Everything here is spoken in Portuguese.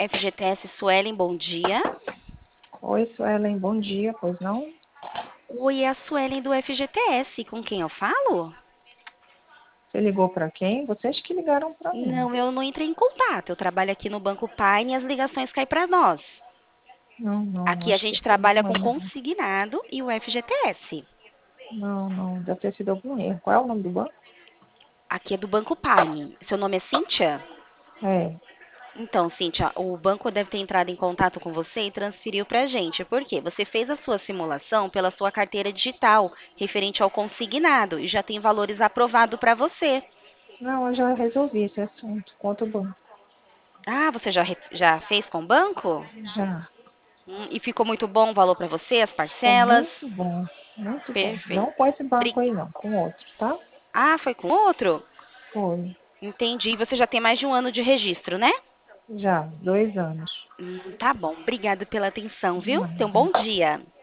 FGTS Suelen, bom dia. Oi, Suelen, bom dia, pois não? Oi, é a Suelen do FGTS, com quem eu falo? Você ligou para quem? Vocês que ligaram para mim. Não, eu não entrei em contato. Eu trabalho aqui no Banco Paine e as ligações caem para nós. Não, Aqui a acho que gente foi trabalha uma com erro. consignado e o FGTS. Não, deve ter sido algum erro. Qual é o nome do banco? Aqui é do Banco Paine. Seu nome é Cíntia? É, Então, Cíntia, o banco deve ter entrado em contato com você e transferiu para a gente. Por quê? Você fez a sua simulação pela sua carteira digital, referente ao consignado, e já tem valores aprovados para você. não, eu já resolvi esse assunto com outro banco. Ah, você já fez com o banco? Já, E ficou muito bom o valor para você, as ficou parcelas? muito bom, muito bom. Perfeito. Não com esse banco Bri- aí não, com outro, tá? Ah, foi com outro? Foi, Entendi. Você já tem mais de um ano de registro, né? já, 2 anos. Tá bom. Obrigada pela atenção, De viu? Tenha um nada. bom dia.